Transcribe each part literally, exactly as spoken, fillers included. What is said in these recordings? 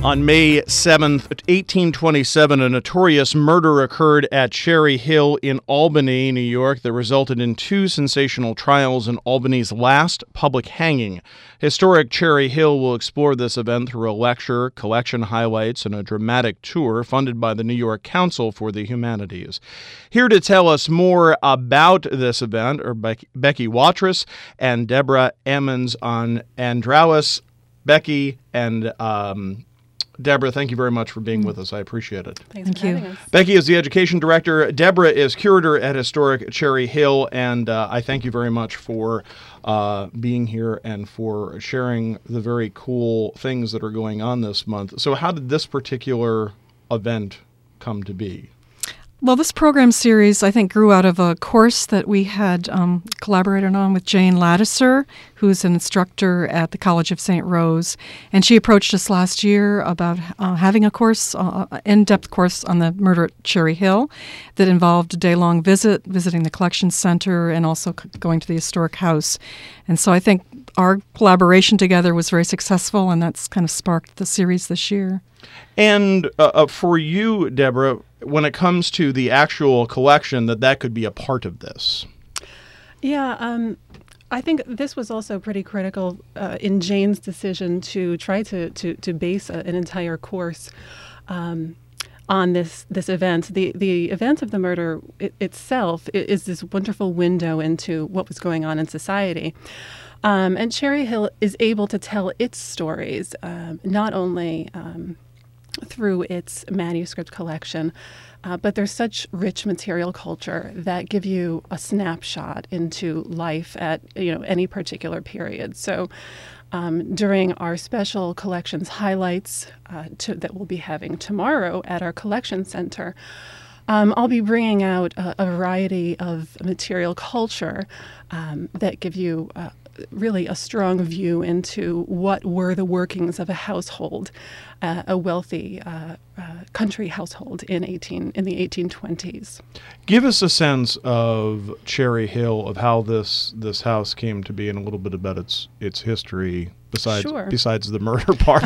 On May seventh, eighteen twenty-seven, a notorious murder occurred at Cherry Hill in Albany, New York, that resulted in two sensational trials and Albany's last public hanging. Historic Cherry Hill will explore this event through a lecture, collection highlights, and a dramatic tour funded by the New York Council for the Humanities. Here to tell us more about this event are Be- Becky Watrous and Deborah Ammons on Andraus. Becky and um, Deborah, thank you very much for being with us. I appreciate it. Thanks Thank for you. having us. Becky is the education director. Deborah is curator at Historic Cherry Hill, and uh, I thank you very much for uh, being here and for sharing the very cool things that are going on this month. So how did this particular event come to be? Well, this program series, I think, grew out of a course that we had um, collaborated on with Jane Lattiser, who's an instructor at the College of Saint Rose. And she approached us last year about uh, having a course, uh, in-depth course on the murder at Cherry Hill that involved a day-long visit, visiting the collection center, and also c- going to the historic house. And so I think our collaboration together was very successful, and that's kind of sparked the series this year. And uh, uh, for you, Deborah, when it comes to the actual collection, that that could be a part of this. Yeah, um, I think this was also pretty critical uh, in Jane's decision to try to to, to base a, an entire course um, on this this event. The the event of the murder it, itself is this wonderful window into what was going on in society. Um, and Cherry Hill is able to tell its stories, um, not only um, through its manuscript collection, uh, but there's such rich material culture that give you a snapshot into life at you know any particular period. So um, during our special collections highlights uh, to, that we'll be having tomorrow at our collection center, Um, I'll be bringing out a, a variety of material culture um, that give you uh, really a strong view into what were the workings of a household, uh, a wealthy uh, uh, country household in eighteen in the eighteen twenties. Give us a sense of Cherry Hill, of how this this house came to be, and a little bit about its its history. Besides, Sure. besides the murder part.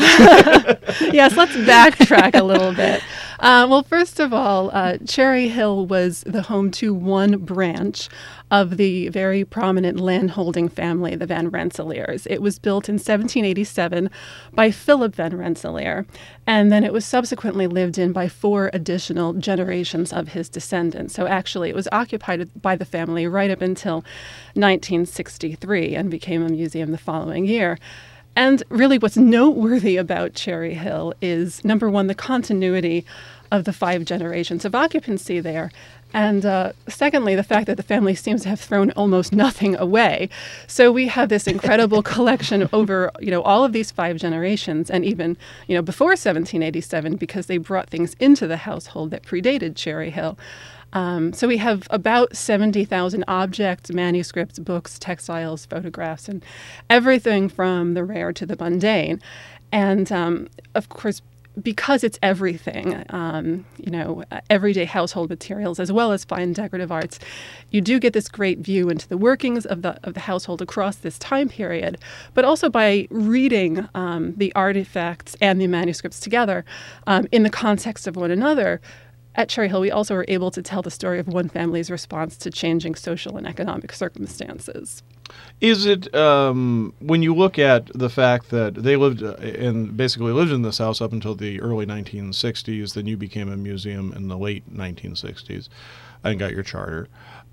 Yes, let's backtrack a little bit. Uh, well, first of all, uh, Cherry Hill was the home to one branch of the very prominent landholding family, the Van Rensselaers. It was built in seventeen eighty-seven by Philip Van Rensselaer, and then it was subsequently lived in by four additional generations of his descendants. So actually, it was occupied by the family right up until nineteen sixty-three and became a museum the following year. And really what's noteworthy about Cherry Hill is, number one, the continuity of the five generations of occupancy there. And uh, secondly, the fact that the family seems to have thrown almost nothing away. So we have this incredible collection over, you know, all of these five generations, and even, you know, before seventeen eighty-seven, because they brought things into the household that predated Cherry Hill. Um, so we have about seventy thousand objects, manuscripts, books, textiles, photographs, and everything from the rare to the mundane. And um, of course, because it's everything, um, you know, uh, everyday household materials as well as fine decorative arts, you do get this great view into the workings of the of the household across this time period. But also by reading um, the artifacts and the manuscripts together um, in the context of one another, at Cherry Hill, we also were able to tell the story of one family's response to changing social and economic circumstances. Is it, um, when you look at the fact that they lived uh, and basically lived in this house up until the early nineteen sixties, then you became a museum in the late nineteen sixties and got your charter.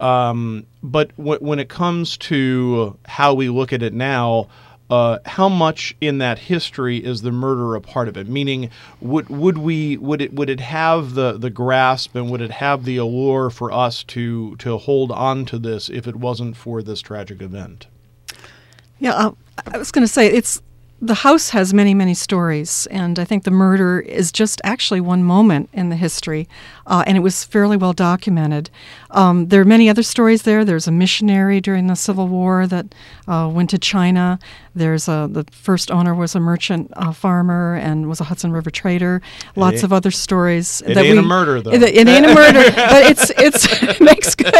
Um, but w- when it comes to how we look at it now, Uh, how much in that history is the murder a part of it? Meaning, would would we would it would it have the, the grasp, and would it have the allure for us to to hold on to this if it wasn't for this tragic event? Yeah, uh, I was going to say it's the house has many, many stories, and I think the murder is just actually one moment in the history, uh, and it was fairly well documented. Um, there are many other stories there. There's a missionary during the Civil War that uh, went to China. There's a, the first owner was a merchant uh, farmer and was a Hudson River trader. Lots it, of other stories. It that ain't we, a murder, though. It, it ain't a murder, but it's it's it makes good.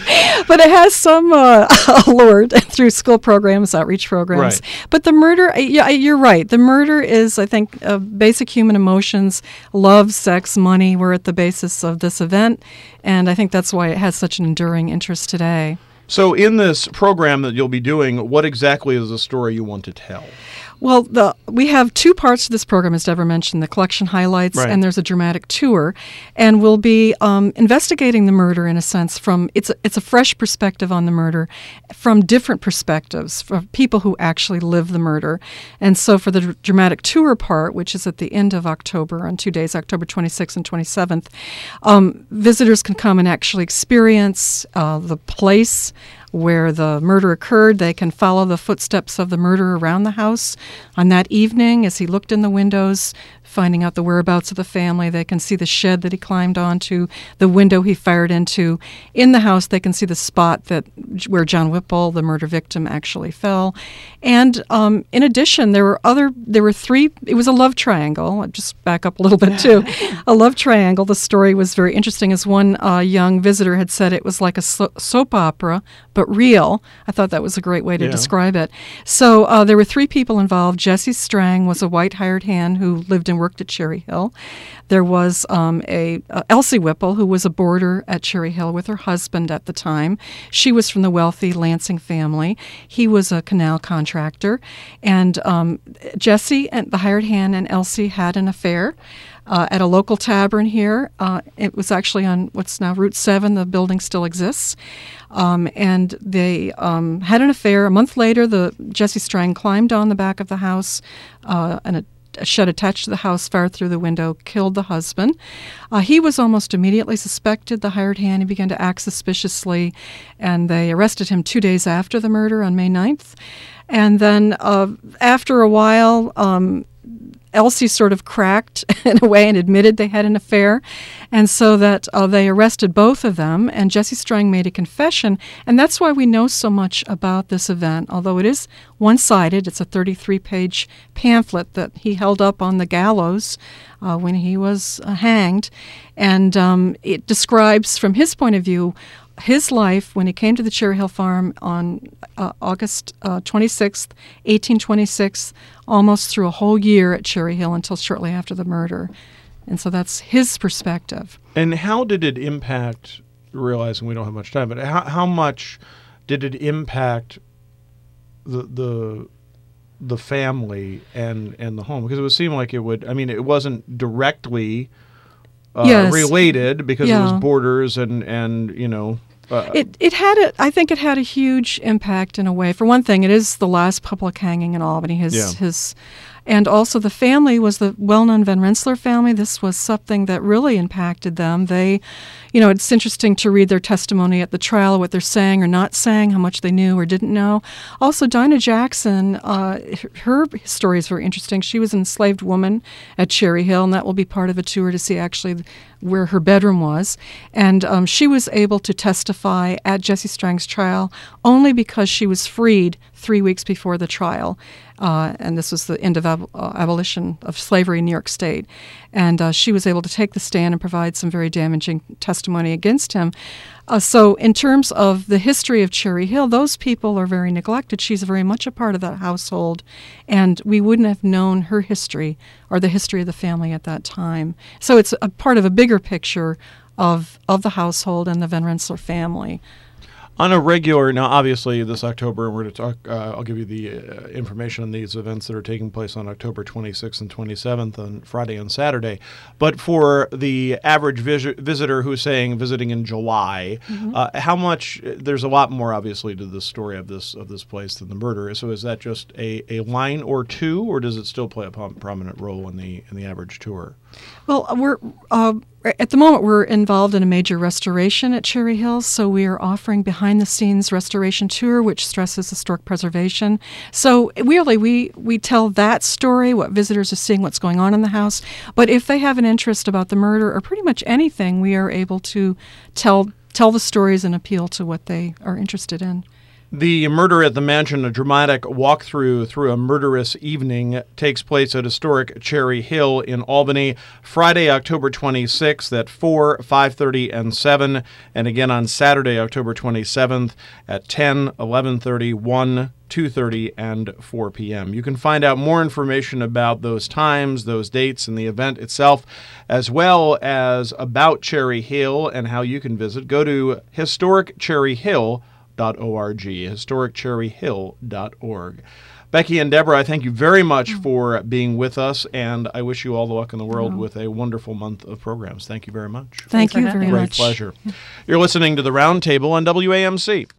But it has some uh, allure through school programs, outreach programs. Right. But the murder, yeah, you're right. The murder is, I think, uh, basic human emotions. Love, sex, money were at the basis of this event, and I think that's why it has such an enduring interest today. So in this program that you'll be doing, what exactly is the story you want to tell? Well, the, we have two parts to this program, as Deborah mentioned, the collection highlights, right. and there's a dramatic tour. And we'll be um, investigating the murder, in a sense, from, it's a, it's a fresh perspective on the murder, from different perspectives, from people who actually live the murder. And so for the dr- dramatic tour part, which is at the end of October, on two days, October twenty-sixth and twenty-seventh, um, visitors can come and actually experience uh, the place where the murder occurred. They can follow the footsteps of the murderer around the house on that evening as he looked in the windows, finding out the whereabouts of the family. They can see the shed that he climbed onto, the window he fired into. In the house, they can see the spot that where John Whipple, the murder victim, actually fell. And um, in addition, there were other, there were three, it was a love triangle. I'll just back up a little bit too. A love triangle. The story was very interesting. As one uh, young visitor had said, it was like a so- soap opera, but real. I thought that was a great way to yeah. describe it. So uh, there were three people involved. Jesse Strang was a white hired hand who lived and worked at Cherry Hill. There was um, a uh, Elsie Whipple, who was a boarder at Cherry Hill with her husband at the time. She was from the wealthy Lansing family. He was a canal contractor. And um, Jesse, and the hired hand, and Elsie had an affair uh, at a local tavern here. Uh, it was actually on what's now Route seven. The building still exists. Um, and they um, had an affair. A month later, the Jesse Strang climbed on the back of the house, uh, and a A shed attached to the house, fired through the window, killed the husband. Uh, he was almost immediately suspected, the hired hand. He began to act suspiciously, and they arrested him two days after the murder on May ninth. And then uh, after a while, um, Elsie sort of cracked in a way and admitted they had an affair, and so that uh, they arrested both of them, and Jesse Strang made a confession, and that's why we know so much about this event. Although it is one-sided, it's a thirty-three page pamphlet that he held up on the gallows uh, when he was uh, hanged, and um, it describes, from his point of view, his life when he came to the Cherry Hill farm on uh, August uh, twenty-sixth, eighteen twenty-six, almost through a whole year at Cherry Hill until shortly after the murder. And so that's his perspective. And how did it impact, realizing we don't have much time, but how, how much did it impact the the the family and, and the home? Because it would seem like it would, I mean, it wasn't directly uh, yes. related because yeah. it was borders and, and you know, Uh, it it had a, I think it had a huge impact in a way. For one thing, it is the last public hanging in Albany. His yeah. his, and also the family was the well-known Van Rensselaer family. This was something that really impacted them. They, you know, it's interesting to read their testimony at the trial, what they're saying or not saying, how much they knew or didn't know. Also, Dinah Jackson, uh, her story is very interesting. She was an enslaved woman at Cherry Hill, and that will be part of a tour to see actually where her bedroom was. And um, she was able to testify at Jesse Strang's trial only because she was freed three weeks before the trial. Uh, and this was the end of ab- uh, abolition of slavery in New York State. And uh, she was able to take the stand and provide some very damaging testimony against him. Uh, so in terms of the history of Cherry Hill, those people are very neglected. She's very much a part of that household, and we wouldn't have known her history or the history of the family at that time. So it's a part of a bigger picture of, of the household and the Van Rensselaer family. On a regular, now obviously this October, we're going to talk, uh, I'll give you the uh, information on these events that are taking place on October twenty-sixth and twenty-seventh, on Friday and Saturday. But for the average vis- visitor who's saying visiting in July, mm-hmm. uh, how much, there's a lot more obviously to the story of this of this place than the murder. So is that just a, a line or two, or does it still play a prominent role in the in the average tour? Well, we're uh, at the moment we're involved in a major restoration at Cherry Hill, so we are offering behind-the-scenes restoration tour, which stresses historic preservation. So really, we we tell that story, what visitors are seeing, what's going on in the house. But if they have an interest about the murder or pretty much anything, we are able to tell tell the stories and appeal to what they are interested in. The Murder at the Mansion, a dramatic walkthrough through a murderous evening, takes place at historic Cherry Hill in Albany, Friday, October twenty-sixth at four, five thirty, and seven, and again on Saturday, October twenty-seventh at ten, eleven thirty, one, two thirty, and four p.m. You can find out more information about those times, those dates, and the event itself, as well as about Cherry Hill and how you can visit. Go to historic cherry hill dot org, historic cherry hill dot org. Becky and Deborah, I thank you very much for being with us, and I wish you all the luck in the world Oh. with a wonderful month of programs. Thank you very much. Thank for you having very us. Great much. pleasure. You're listening to The Roundtable on W A M C.